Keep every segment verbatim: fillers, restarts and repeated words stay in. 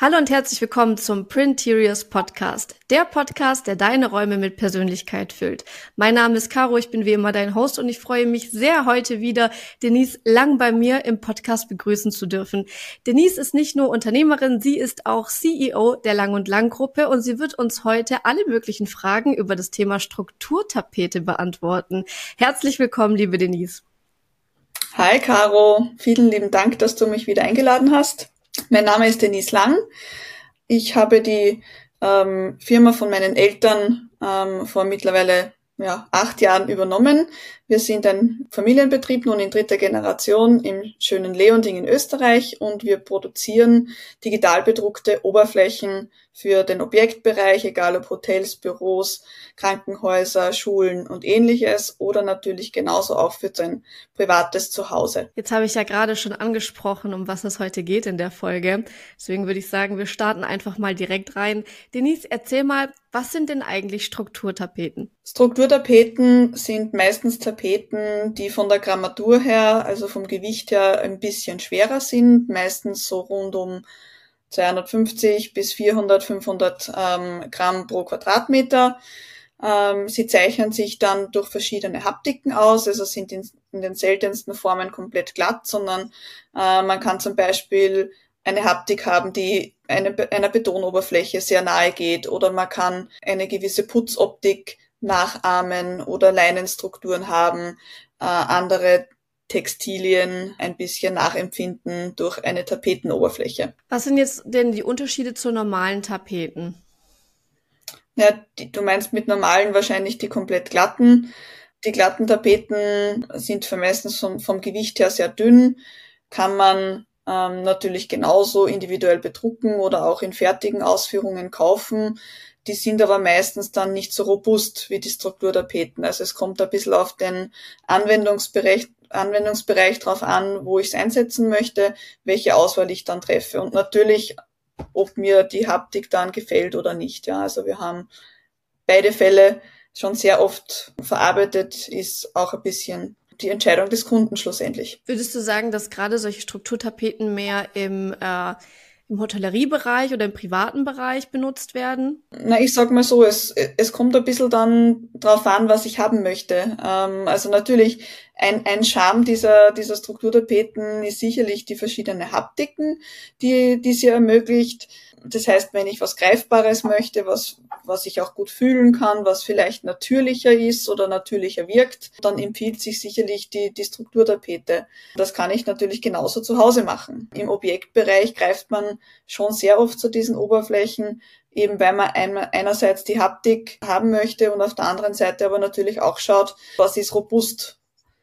Hallo und herzlich willkommen zum Printeriors Podcast, der Podcast, der deine Räume mit Persönlichkeit füllt. Mein Name ist Caro, ich bin wie immer dein Host und ich freue mich sehr, heute wieder Denise Lang bei mir im Podcast begrüßen zu dürfen. Denise ist nicht nur Unternehmerin, sie ist auch C E O der Lang und Lang Gruppe und sie wird uns heute alle möglichen Fragen über das Thema Strukturtapete beantworten. Herzlich willkommen, liebe Denise. Hi Caro, vielen lieben Dank, dass du mich wieder eingeladen hast. Mein Name ist Denise Lang. Ich habe die ähm, Firma von meinen Eltern ähm, vor mittlerweile ja, acht Jahren übernommen. Wir sind ein Familienbetrieb, nun in dritter Generation im schönen Leonding in Österreich und wir produzieren digital bedruckte Oberflächen für den Objektbereich, egal ob Hotels, Büros, Krankenhäuser, Schulen und ähnliches oder natürlich genauso auch für sein privates Zuhause. Jetzt habe ich ja gerade schon angesprochen, um was es heute geht in der Folge. Deswegen würde ich sagen, wir starten einfach mal direkt rein. Denise, erzähl mal, was sind denn eigentlich Strukturtapeten? Strukturtapeten sind meistens Tapeten, die von der Grammatur her, also vom Gewicht her, ein bisschen schwerer sind, meistens so rund um zweihundertfünfzig bis vierhundert, fünfhundert ähm, Gramm pro Quadratmeter. Ähm, sie zeichnen sich dann durch verschiedene Haptiken aus, also sind in, in den seltensten Formen komplett glatt, sondern äh, man kann zum Beispiel eine Haptik haben, die eine, einer Betonoberfläche sehr nahe geht, oder man kann eine gewisse Putzoptik nachahmen oder Leinenstrukturen haben, äh, andere Textilien ein bisschen nachempfinden durch eine Tapetenoberfläche. Was sind jetzt denn die Unterschiede zu normalen Tapeten? Ja, die, du meinst mit normalen wahrscheinlich die komplett glatten. Die glatten Tapeten sind für meistens vom, vom Gewicht her sehr dünn, kann man ähm, natürlich genauso individuell bedrucken oder auch in fertigen Ausführungen kaufen. Die sind aber meistens dann nicht so robust wie die Strukturtapeten. Also es kommt ein bisschen auf den Anwendungsbereich, Anwendungsbereich drauf an, wo ich es einsetzen möchte, welche Auswahl ich dann treffe. Und natürlich, ob mir die Haptik dann gefällt oder nicht. Ja, also wir haben beide Fälle schon sehr oft verarbeitet, ist auch ein bisschen die Entscheidung des Kunden schlussendlich. Würdest du sagen, dass gerade solche Strukturtapeten mehr im äh, im Hotelleriebereich oder im privaten Bereich benutzt werden? Na, ich sag mal so, es, es kommt ein bisschen dann drauf an, was ich haben möchte. Ähm, also natürlich, ein, ein Charme dieser, dieser Strukturtapeten ist sicherlich die verschiedenen Haptiken, die, die sie ermöglicht. Das heißt, wenn ich was Greifbares möchte, was, was ich auch gut fühlen kann, was vielleicht natürlicher ist oder natürlicher wirkt, dann empfiehlt sich sicherlich die, die Strukturtapete. Das kann ich natürlich genauso zu Hause machen. Im Objektbereich greift man schon sehr oft zu diesen Oberflächen, eben weil man einerseits die Haptik haben möchte und auf der anderen Seite aber natürlich auch schaut, was ist robust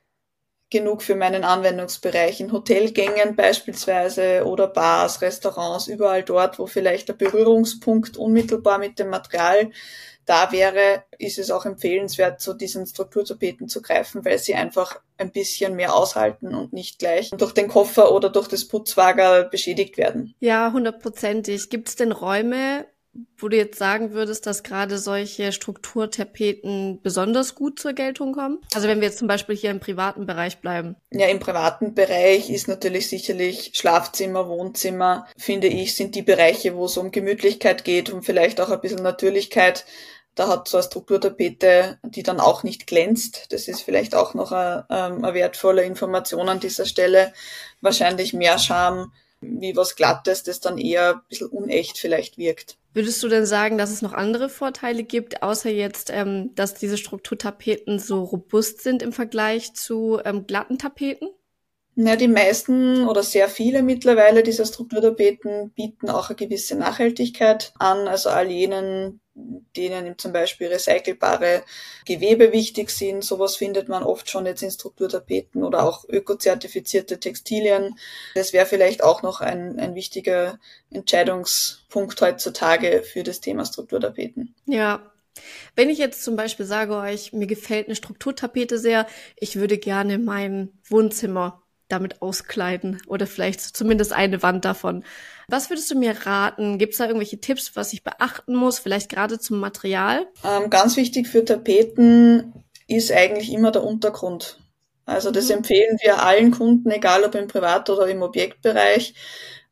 genug für meinen Anwendungsbereich. In Hotelgängen beispielsweise oder Bars, Restaurants, überall dort, wo vielleicht der Berührungspunkt unmittelbar mit dem Material da wäre, ist es auch empfehlenswert, zu diesen Strukturtapeten zu greifen, weil sie einfach ein bisschen mehr aushalten und nicht gleich durch den Koffer oder durch das Putzwagel beschädigt werden. Ja, hundertprozentig. Gibt es denn Räume, wo du jetzt sagen würdest, dass gerade solche Strukturtapeten besonders gut zur Geltung kommen? Also wenn wir jetzt zum Beispiel hier im privaten Bereich bleiben. Ja, im privaten Bereich ist natürlich sicherlich Schlafzimmer, Wohnzimmer, finde ich, sind die Bereiche, wo es um Gemütlichkeit geht und vielleicht auch ein bisschen Natürlichkeit. Da hat so eine Strukturtapete, die dann auch nicht glänzt. Das ist vielleicht auch noch eine, eine wertvolle Information an dieser Stelle. Wahrscheinlich mehr Charme wie was Glattes, das dann eher ein bisschen unecht vielleicht wirkt. Würdest du denn sagen, dass es noch andere Vorteile gibt, außer jetzt, ähm, dass diese Strukturtapeten so robust sind im Vergleich zu ähm, glatten Tapeten? Ja, die meisten oder sehr viele mittlerweile dieser Strukturtapeten bieten auch eine gewisse Nachhaltigkeit an, also all jenen, denen zum Beispiel recycelbare Gewebe wichtig sind. Sowas findet man oft schon jetzt in Strukturtapeten oder auch ökozertifizierte Textilien. Das wäre vielleicht auch noch ein, ein wichtiger Entscheidungspunkt heutzutage für das Thema Strukturtapeten. Ja. Wenn ich jetzt zum Beispiel sage euch, mir gefällt eine Strukturtapete sehr, ich würde gerne mein Wohnzimmer damit auskleiden oder vielleicht zumindest eine Wand davon. Was würdest du mir raten? Gibt es da irgendwelche Tipps, was ich beachten muss, vielleicht gerade zum Material? Ähm, ganz wichtig für Tapeten ist eigentlich immer der Untergrund. Also das mhm. empfehlen wir allen Kunden, egal ob im Privat- oder im Objektbereich.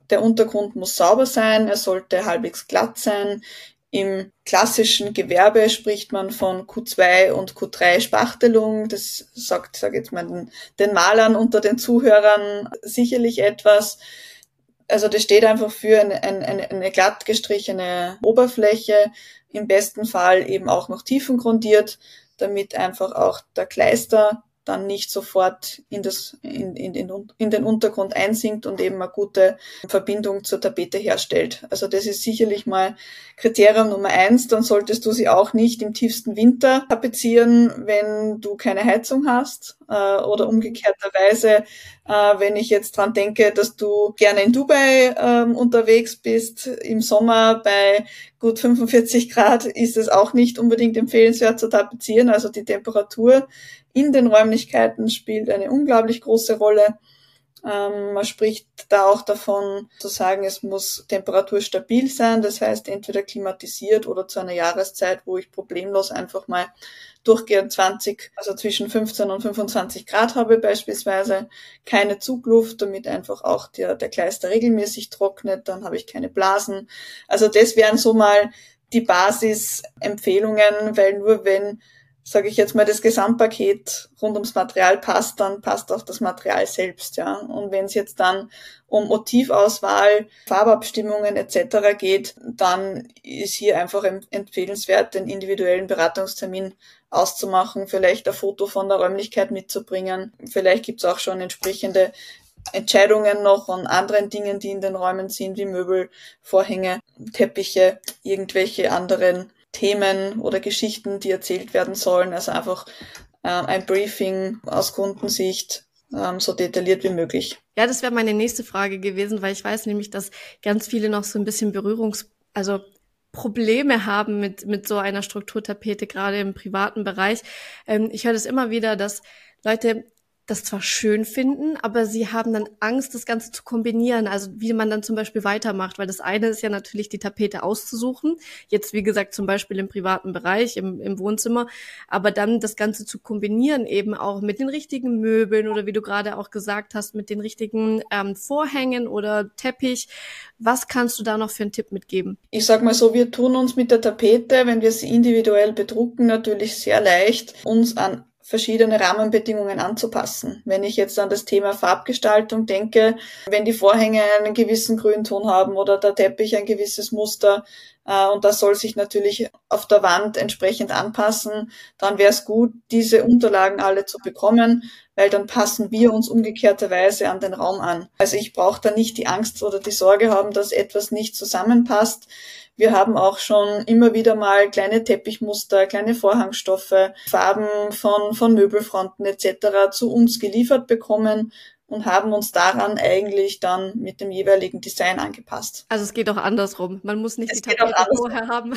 Der Untergrund muss sauber sein, er sollte halbwegs glatt sein. Im klassischen Gewerbe spricht man von Q zwei und Q drei Spachtelung. Das sagt, sage jetzt mal, den, den Malern unter den Zuhörern sicherlich etwas. Also das steht einfach für eine, eine, eine glatt gestrichene Oberfläche, im besten Fall eben auch noch tiefengrundiert, damit einfach auch der Kleister dann nicht sofort in, das, in, in, den, in den Untergrund einsinkt und eben eine gute Verbindung zur Tapete herstellt. Also das ist sicherlich mal Kriterium Nummer eins. Dann solltest du sie auch nicht im tiefsten Winter tapezieren, wenn du keine Heizung hast, äh, oder umgekehrterweise, äh, wenn ich jetzt dran denke, dass du gerne in Dubai äh, unterwegs bist, im Sommer bei gut fünfundvierzig Grad ist es auch nicht unbedingt empfehlenswert zu tapezieren. Also die Temperatur in den Räumlichkeiten spielt eine unglaublich große Rolle. Ähm, man spricht da auch davon, zu sagen, es muss temperaturstabil sein, das heißt entweder klimatisiert oder zu einer Jahreszeit, wo ich problemlos einfach mal durchgehend zwanzig, also zwischen fünfzehn und fünfundzwanzig Grad habe beispielsweise, keine Zugluft, damit einfach auch der, der Kleister regelmäßig trocknet, dann habe ich keine Blasen. Also das wären so mal die Basisempfehlungen, weil nur wenn, sage ich jetzt mal, das Gesamtpaket rund ums Material passt, dann passt auch das Material selbst, ja. Und wenn es jetzt dann um Motivauswahl, Farbabstimmungen et cetera geht, dann ist hier einfach empfehlenswert, den individuellen Beratungstermin auszumachen, vielleicht ein Foto von der Räumlichkeit mitzubringen. Vielleicht gibt's auch schon entsprechende Entscheidungen noch an anderen Dingen, die in den Räumen sind, wie Möbel, Vorhänge, Teppiche, irgendwelche anderen Themen oder Geschichten, die erzählt werden sollen. Also einfach äh, ein Briefing aus Kundensicht, ähm, so detailliert wie möglich. Ja, das wäre meine nächste Frage gewesen, weil ich weiß nämlich, dass ganz viele noch so ein bisschen Berührungs-, also Probleme haben mit mit so einer Strukturtapete, gerade im privaten Bereich. Ähm, ich höre das immer wieder, dass Leute das zwar schön finden, aber sie haben dann Angst, das Ganze zu kombinieren, also wie man dann zum Beispiel weitermacht, weil das eine ist ja natürlich, die Tapete auszusuchen, jetzt wie gesagt zum Beispiel im privaten Bereich, im, im Wohnzimmer, aber dann das Ganze zu kombinieren eben auch mit den richtigen Möbeln oder wie du gerade auch gesagt hast, mit den richtigen ähm, Vorhängen oder Teppich. Was kannst du da noch für einen Tipp mitgeben? Ich sag mal so, wir tun uns mit der Tapete, wenn wir sie individuell bedrucken, natürlich sehr leicht, uns an verschiedene Rahmenbedingungen anzupassen. Wenn ich jetzt an das Thema Farbgestaltung denke, wenn die Vorhänge einen gewissen Grünton haben oder der Teppich ein gewisses Muster, äh, und das soll sich natürlich auf der Wand entsprechend anpassen, dann wäre es gut, diese Unterlagen alle zu bekommen, weil dann passen wir uns umgekehrterweise an den Raum an. Also ich brauche da nicht die Angst oder die Sorge haben, dass etwas nicht zusammenpasst. Wir haben auch schon immer wieder mal kleine Teppichmuster, kleine Vorhangstoffe, Farben von, von Möbelfronten et cetera zu uns geliefert bekommen und haben uns daran eigentlich dann mit dem jeweiligen Design angepasst. Also es geht auch andersrum. Man muss nicht Es die Tapete vorher haben,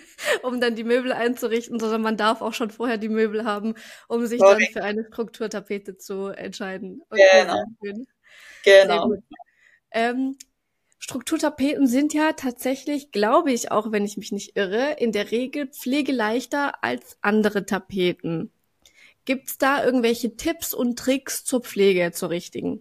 um dann die Möbel einzurichten, sondern man darf auch schon vorher die Möbel haben, um sich Sorry. dann für eine Strukturtapete zu entscheiden. Okay, genau. Sehr schön. Genau. Sehr gut. Ähm, Strukturtapeten sind ja tatsächlich, glaube ich, auch wenn ich mich nicht irre, in der Regel pflegeleichter als andere Tapeten. Gibt's da irgendwelche Tipps und Tricks zur Pflege, zur richtigen?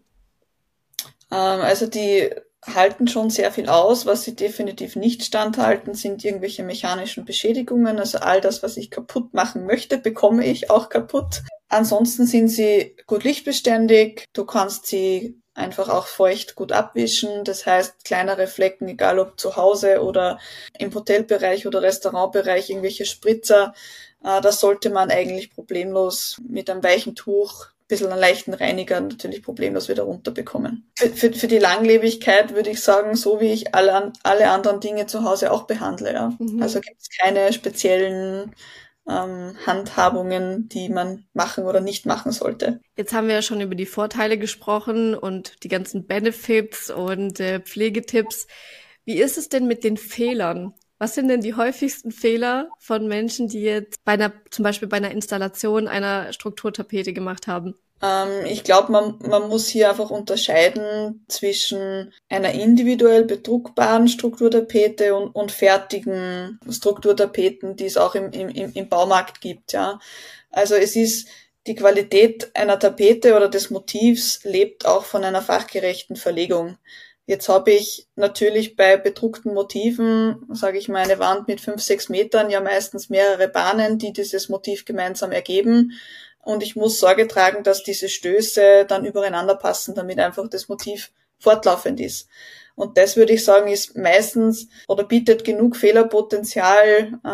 Ähm, also die halten schon sehr viel aus. Was sie definitiv nicht standhalten, sind irgendwelche mechanischen Beschädigungen. Also all das, was ich kaputt machen möchte, bekomme ich auch kaputt. Ansonsten sind sie gut lichtbeständig. Du kannst sie einfach auch feucht gut abwischen. Das heißt, kleinere Flecken, egal ob zu Hause oder im Hotelbereich oder Restaurantbereich, irgendwelche Spritzer, äh, das sollte man eigentlich problemlos mit einem weichen Tuch, ein bisschen einen leichten Reiniger natürlich problemlos wieder runterbekommen. Für, für, für die Langlebigkeit würde ich sagen, so wie ich alle, alle anderen Dinge zu Hause auch behandle. Ja. Mhm. Also gibt es keine speziellen Ähm, Handhabungen, die man machen oder nicht machen sollte. Jetzt haben wir ja schon über die Vorteile gesprochen und die ganzen Benefits und äh, Pflegetipps. Wie ist es denn mit den Fehlern? Was sind denn die häufigsten Fehler von Menschen, die jetzt bei einer, zum Beispiel bei einer Installation einer Strukturtapete gemacht haben? Ähm, ich glaube, man, man muss hier einfach unterscheiden zwischen einer individuell bedruckbaren Strukturtapete und, und fertigen Strukturtapeten, die es auch im, im, im Baumarkt gibt. Ja, also es ist die Qualität einer Tapete oder des Motivs lebt auch von einer fachgerechten Verlegung. Jetzt habe ich natürlich bei bedruckten Motiven, sage ich mal, eine Wand mit fünf, sechs Metern, ja meistens mehrere Bahnen, die dieses Motiv gemeinsam ergeben. Und ich muss Sorge tragen, dass diese Stöße dann übereinander passen, damit einfach das Motiv fortlaufend ist. Und das würde ich sagen, ist meistens oder bietet genug Fehlerpotenzial ähm,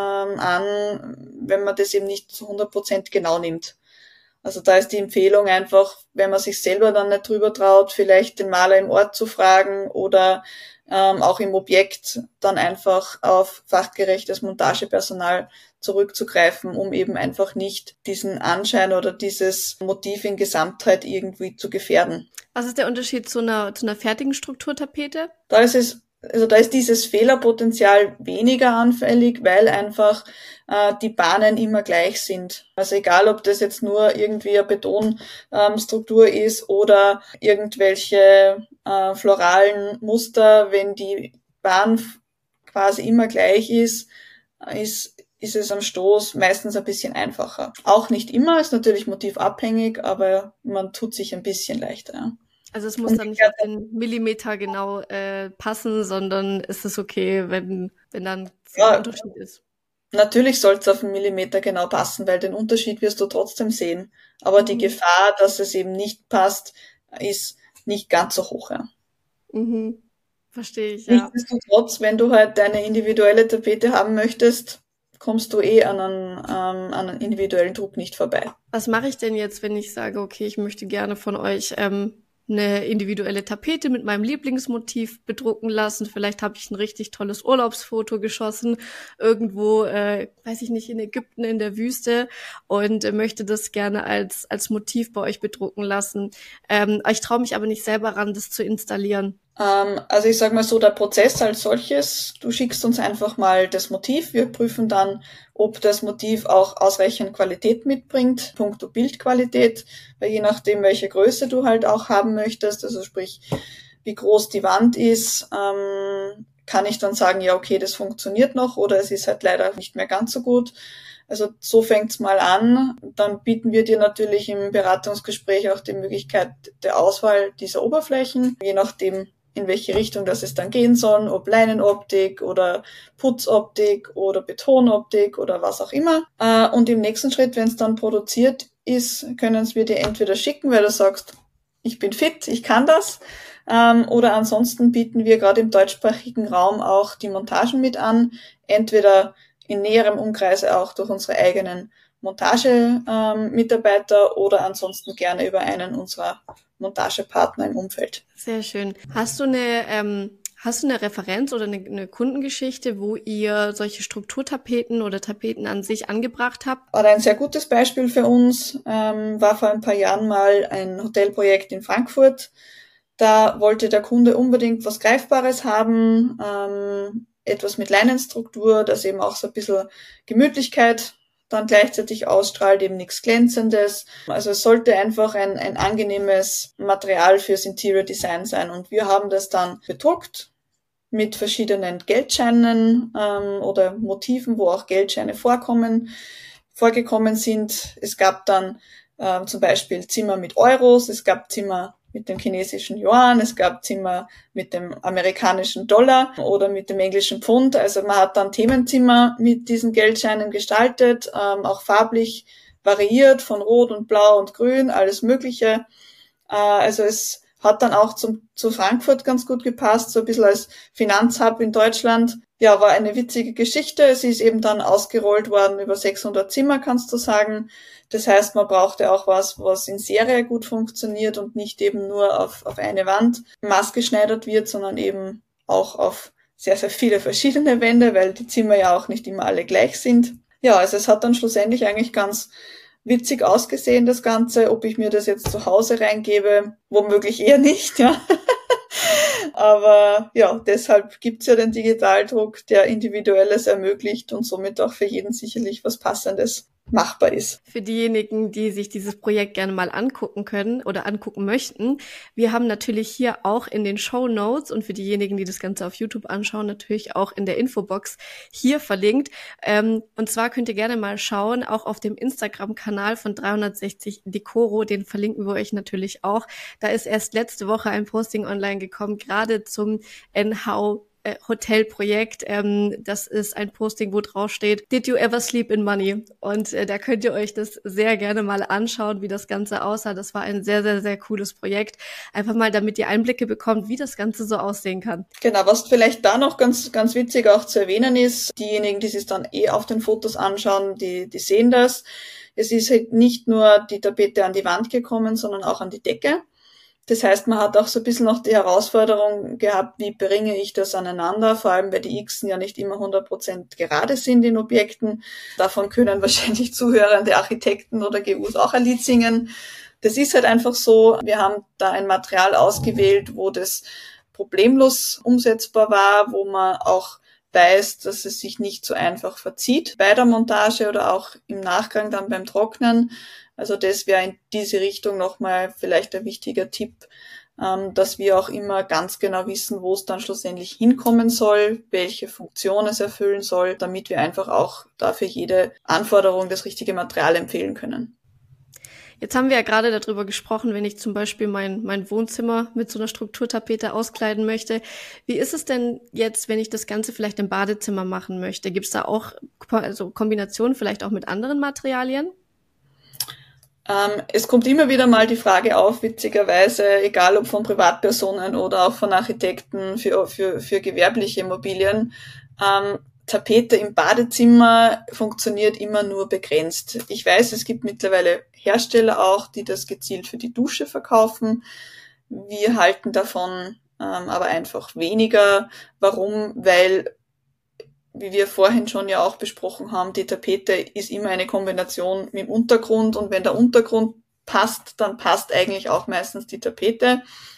an, wenn man das eben nicht zu hundert Prozent genau nimmt. Also da ist die Empfehlung einfach, wenn man sich selber dann nicht drüber traut, vielleicht den Maler im Ort zu fragen oder ähm, auch im Objekt dann einfach auf fachgerechtes Montagepersonal zurückzugreifen, um eben einfach nicht diesen Anschein oder dieses Motiv in Gesamtheit irgendwie zu gefährden. Was ist der Unterschied zu einer, zu einer fertigen Strukturtapete? Da ist es Also da ist dieses Fehlerpotenzial weniger anfällig, weil einfach äh, die Bahnen immer gleich sind. Also egal, ob das jetzt nur irgendwie eine Betonstruktur ähm, ist oder irgendwelche äh, floralen Muster, wenn die Bahn quasi immer gleich ist, ist ist es am Stoß meistens ein bisschen einfacher. Auch nicht immer, ist natürlich motivabhängig, aber man tut sich ein bisschen leichter. Ja. Also es muss dann nicht auf den Millimeter genau äh, passen, sondern ist es okay, wenn wenn dann ja, ein Unterschied ist. Natürlich soll es auf den Millimeter genau passen, weil den Unterschied wirst du trotzdem sehen. Aber Mhm. die Gefahr, dass es eben nicht passt, ist nicht ganz so hoch. Ja. Mhm. Verstehe ich, ja. Nichtsdestotrotz, wenn du halt deine individuelle Tapete haben möchtest, kommst du eh an einen, ähm, an einen individuellen Druck nicht vorbei. Was mache ich denn jetzt, wenn ich sage, okay, ich möchte gerne von euch ähm, eine individuelle Tapete mit meinem Lieblingsmotiv bedrucken lassen? Vielleicht habe ich ein richtig tolles Urlaubsfoto geschossen, irgendwo, äh, weiß ich nicht, in Ägypten in der Wüste und äh, möchte das gerne als als Motiv bei euch bedrucken lassen. Ähm, ich traue mich aber nicht selber ran, das zu installieren. Ähm, also ich sage mal so, der Prozess als solches, du schickst uns einfach mal das Motiv, wir prüfen dann, ob das Motiv auch ausreichend Qualität mitbringt, punkto Bildqualität, weil je nachdem, welche Größe du halt auch haben möchtest, also sprich, wie groß die Wand ist, ähm, kann ich dann sagen, ja okay, das funktioniert noch oder es ist halt leider nicht mehr ganz so gut. Also so fängt's mal an. Dann bieten wir dir natürlich im Beratungsgespräch auch die Möglichkeit der Auswahl dieser Oberflächen, je nachdem, in welche Richtung das es dann gehen soll, ob Leinenoptik oder Putzoptik oder Betonoptik oder was auch immer. Und im nächsten Schritt, wenn es dann produziert ist, können wir dir entweder schicken, weil du sagst, ich bin fit, ich kann das, oder ansonsten bieten wir gerade im deutschsprachigen Raum auch die Montagen mit an, entweder in näherem Umkreise auch durch unsere eigenen Montagemitarbeiter ähm, oder ansonsten gerne über einen unserer Montagepartner im Umfeld. Sehr schön. Hast du eine, ähm, hast du eine Referenz oder eine, eine Kundengeschichte, wo ihr solche Strukturtapeten oder Tapeten an sich angebracht habt? War ein sehr gutes Beispiel für uns, ähm, war vor ein paar Jahren mal ein Hotelprojekt in Frankfurt. Da wollte der Kunde unbedingt was Greifbares haben, ähm, etwas mit Leinenstruktur, das eben auch so ein bisschen Gemütlichkeit dann gleichzeitig ausstrahlt, eben nichts Glänzendes. Also es sollte einfach ein, ein angenehmes Material fürs Interior Design sein. Und wir haben das dann bedruckt mit verschiedenen Geldscheinen ähm, oder Motiven, wo auch Geldscheine vorkommen, vorgekommen sind. Es gab dann äh, zum Beispiel Zimmer mit Euros, es gab Zimmer mit dem chinesischen Yuan, es gab Zimmer mit dem amerikanischen Dollar oder mit dem englischen Pfund. Also man hat dann Themenzimmer mit diesen Geldscheinen gestaltet, ähm, auch farblich variiert von Rot und Blau und Grün, alles Mögliche. Äh, also es hat dann auch zum, zu Frankfurt ganz gut gepasst, so ein bisschen als Finanzhub in Deutschland. Ja, war eine witzige Geschichte. Es ist eben dann ausgerollt worden über sechshundert Zimmer, kannst du sagen. Das heißt, man brauchte auch was, was in Serie gut funktioniert und nicht eben nur auf, auf eine Wand maßgeschneidert wird, sondern eben auch auf sehr, sehr viele verschiedene Wände, weil die Zimmer ja auch nicht immer alle gleich sind. Ja, also es hat dann schlussendlich eigentlich ganz witzig ausgesehen, das Ganze. Ob ich mir das jetzt zu Hause reingebe, womöglich eher nicht, ja. Aber ja, deshalb gibt's ja den Digitaldruck, der Individuelles ermöglicht und somit auch für jeden sicherlich was Passendes. machbar ist. Für diejenigen, die sich dieses Projekt gerne mal angucken können oder angucken möchten, wir haben natürlich hier auch in den Shownotes und für diejenigen, die das Ganze auf YouTube anschauen, natürlich auch in der Infobox hier verlinkt. Ähm, und zwar könnt ihr gerne mal schauen, auch auf dem Instagram-Kanal von dreihundertsechzig Decoro, den verlinken wir euch natürlich auch. Da ist erst letzte Woche ein Posting online gekommen, gerade zum N H Hotelprojekt. Ähm, das ist ein Posting, wo drauf steht, Did you ever sleep in money? Und äh, da könnt ihr euch das sehr gerne mal anschauen, wie das Ganze aussah. Das war ein sehr, sehr, sehr cooles Projekt. Einfach mal, damit ihr Einblicke bekommt, wie das Ganze so aussehen kann. Genau, was vielleicht da noch ganz, ganz witzig auch zu erwähnen ist, diejenigen, die sich dann eh auf den Fotos anschauen, die, die sehen das. Es ist halt nicht nur die Tapete an die Wand gekommen, sondern auch an die Decke. Das heißt, man hat auch so ein bisschen noch die Herausforderung gehabt, wie bringe ich das aneinander, vor allem weil die Xen ja nicht immer hundert Prozent gerade sind in Objekten. Davon können wahrscheinlich zuhörende Architekten oder G Us auch ein Lied singen. Das ist halt einfach so, wir haben da ein Material ausgewählt, wo das problemlos umsetzbar war, wo man auch weiß, dass es sich nicht so einfach verzieht bei der Montage oder auch im Nachgang dann beim Trocknen. Also das wäre in diese Richtung nochmal vielleicht ein wichtiger Tipp, dass wir auch immer ganz genau wissen, wo es dann schlussendlich hinkommen soll, welche Funktion es erfüllen soll, damit wir einfach auch dafür jede Anforderung das richtige Material empfehlen können. Jetzt haben wir ja gerade darüber gesprochen, wenn ich zum Beispiel mein, mein Wohnzimmer mit so einer Strukturtapete auskleiden möchte. Wie ist es denn jetzt, wenn ich das Ganze vielleicht im Badezimmer machen möchte? Gibt es da auch also Kombinationen vielleicht auch mit anderen Materialien? Ähm, es kommt immer wieder mal die Frage auf, witzigerweise, egal ob von Privatpersonen oder auch von Architekten für, für, für gewerbliche Immobilien, ähm, Tapete im Badezimmer funktioniert immer nur begrenzt. Ich weiß, es gibt mittlerweile Hersteller auch, die das gezielt für die Dusche verkaufen. Wir halten davon ähm, aber einfach weniger. Warum? Weil, wie wir vorhin schon ja auch besprochen haben, die Tapete ist immer eine Kombination mit dem Untergrund und wenn der Untergrund passt, dann passt eigentlich auch meistens die Tapete.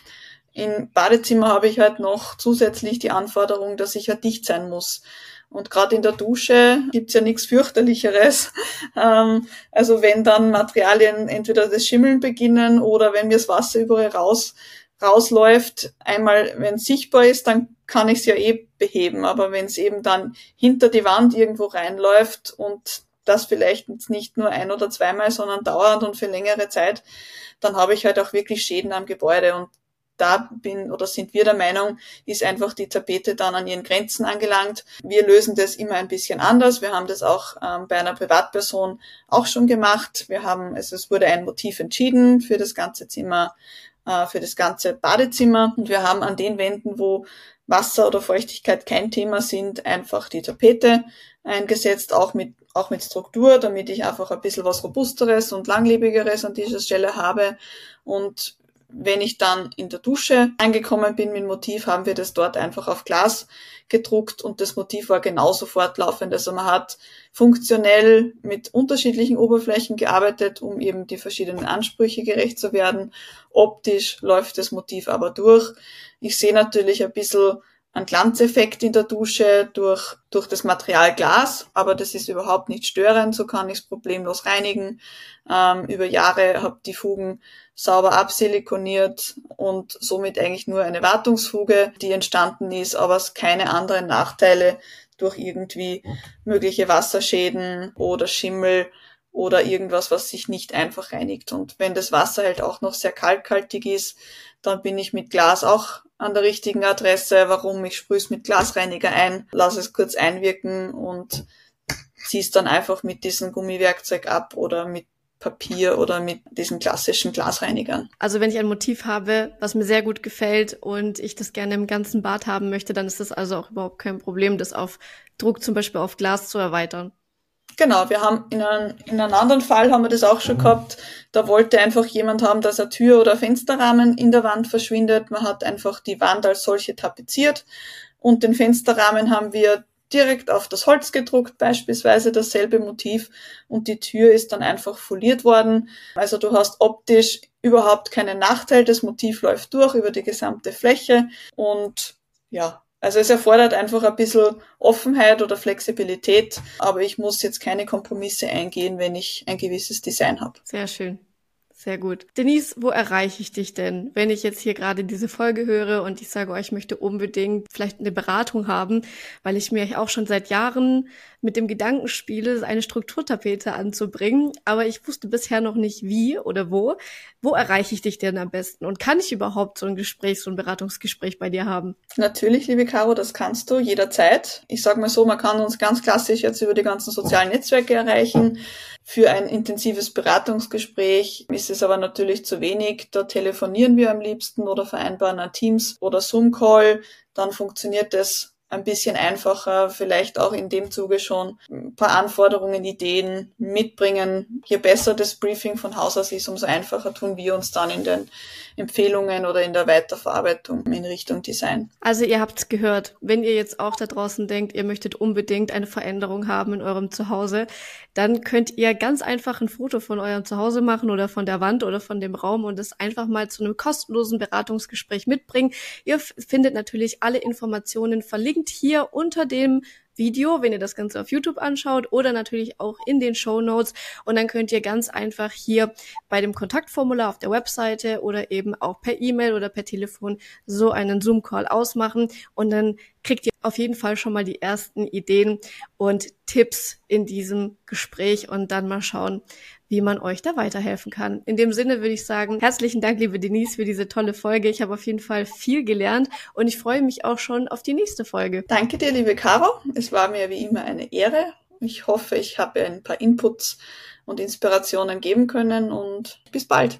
Im Badezimmer habe ich halt noch zusätzlich die Anforderung, dass ich ja dicht sein muss. Und gerade in der Dusche gibt's ja nichts Fürchterlicheres. Ähm, also wenn dann Materialien entweder das Schimmeln beginnen oder wenn mir das Wasser überall raus rausläuft, einmal wenn es sichtbar ist, dann kann ich es ja eh beheben. Aber wenn es eben dann hinter die Wand irgendwo reinläuft und das vielleicht nicht nur ein oder zweimal, sondern dauernd und für längere Zeit, dann habe ich halt auch wirklich Schäden am Gebäude. Und da bin oder sind wir der Meinung, ist einfach die Tapete dann an ihren Grenzen angelangt. Wir lösen das immer ein bisschen anders. Wir haben das auch ähm, bei einer Privatperson auch schon gemacht. Wir haben, also es wurde ein Motiv entschieden für das ganze Zimmer, äh, für das ganze Badezimmer. Und wir haben an den Wänden, wo Wasser oder Feuchtigkeit kein Thema sind, einfach die Tapete eingesetzt, auch mit, auch mit Struktur, damit ich einfach ein bisschen was Robusteres und Langlebigeres an dieser Stelle habe. Und wenn ich dann in der Dusche angekommen bin mit dem Motiv, haben wir das dort einfach auf Glas gedruckt und das Motiv war genauso fortlaufend. Also man hat funktionell mit unterschiedlichen Oberflächen gearbeitet, um eben die verschiedenen Ansprüche gerecht zu werden. Optisch läuft das Motiv aber durch. Ich sehe natürlich ein bisschen einen Glanzeffekt in der Dusche durch, durch das Material Glas, aber das ist überhaupt nicht störend, so kann ich es problemlos reinigen. Ähm, über Jahre habe die Fugen sauber absilikoniert und somit eigentlich nur eine Wartungsfuge, die entstanden ist, aber es keine anderen Nachteile durch irgendwie mögliche Wasserschäden oder Schimmel oder irgendwas, was sich nicht einfach reinigt. Und wenn das Wasser halt auch noch sehr kalkhaltig ist, dann bin ich mit Glas auch an der richtigen Adresse. Warum? Ich sprühe es mit Glasreiniger ein, lasse es kurz einwirken und ziehe es dann einfach mit diesem Gummiwerkzeug ab oder mit Papier oder mit diesen klassischen Glasreinigern. Also wenn ich ein Motiv habe, was mir sehr gut gefällt und ich das gerne im ganzen Bad haben möchte, dann ist das also auch überhaupt kein Problem, das auf Druck zum Beispiel auf Glas zu erweitern. Genau, wir haben in einem, in einem anderen Fall haben wir das auch schon gehabt. Da wollte einfach jemand haben, dass ein Tür- oder Fensterrahmen in der Wand verschwindet. Man hat einfach die Wand als solche tapeziert und den Fensterrahmen haben wir direkt auf das Holz gedruckt, beispielsweise dasselbe Motiv und die Tür ist dann einfach foliert worden. Also du hast optisch überhaupt keinen Nachteil. Das Motiv läuft durch über die gesamte Fläche und ja, Also es erfordert einfach ein bisschen Offenheit oder Flexibilität, aber ich muss jetzt keine Kompromisse eingehen, wenn ich ein gewisses Design habe. Sehr schön. Sehr gut. Denise, wo erreiche ich dich denn, wenn ich jetzt hier gerade diese Folge höre und ich sage, oh, ich möchte unbedingt vielleicht eine Beratung haben, weil ich mir auch schon seit Jahren mit dem Gedanken spiele, eine Strukturtapete anzubringen, aber ich wusste bisher noch nicht wie oder wo. Wo erreiche ich dich denn am besten? Und kann ich überhaupt so ein Gespräch, so ein Beratungsgespräch bei dir haben? Natürlich, liebe Caro, das kannst du jederzeit. Ich sage mal so, man kann uns ganz klassisch jetzt über die ganzen sozialen Netzwerke erreichen. Für ein intensives Beratungsgespräch ist es aber natürlich zu wenig. Da telefonieren wir am liebsten oder vereinbaren einen Teams- oder Zoom-Call. Dann funktioniert es ein bisschen einfacher, vielleicht auch in dem Zuge schon ein paar Anforderungen, Ideen mitbringen. Je besser das Briefing von Haus aus ist, umso einfacher tun wir uns dann in den Empfehlungen oder in der Weiterverarbeitung in Richtung Design. Also ihr habt's gehört, wenn ihr jetzt auch da draußen denkt, ihr möchtet unbedingt eine Veränderung haben in eurem Zuhause, dann könnt ihr ganz einfach ein Foto von eurem Zuhause machen oder von der Wand oder von dem Raum und es einfach mal zu einem kostenlosen Beratungsgespräch mitbringen. Ihr findet natürlich alle Informationen verlinkt hier unter dem Video, wenn ihr das Ganze auf YouTube anschaut oder natürlich auch in den Shownotes und dann könnt ihr ganz einfach hier bei dem Kontaktformular auf der Webseite oder eben auch per E-Mail oder per Telefon so einen Zoom-Call ausmachen und dann kriegt ihr auf jeden Fall schon mal die ersten Ideen und Tipps in diesem Gespräch und dann mal schauen, wie man euch da weiterhelfen kann. In dem Sinne würde ich sagen, herzlichen Dank, liebe Denise, für diese tolle Folge. Ich habe auf jeden Fall viel gelernt und ich freue mich auch schon auf die nächste Folge. Danke dir, liebe Caro. Es war mir wie immer eine Ehre. Ich hoffe, ich habe ein paar Inputs und Inspirationen geben können und bis bald.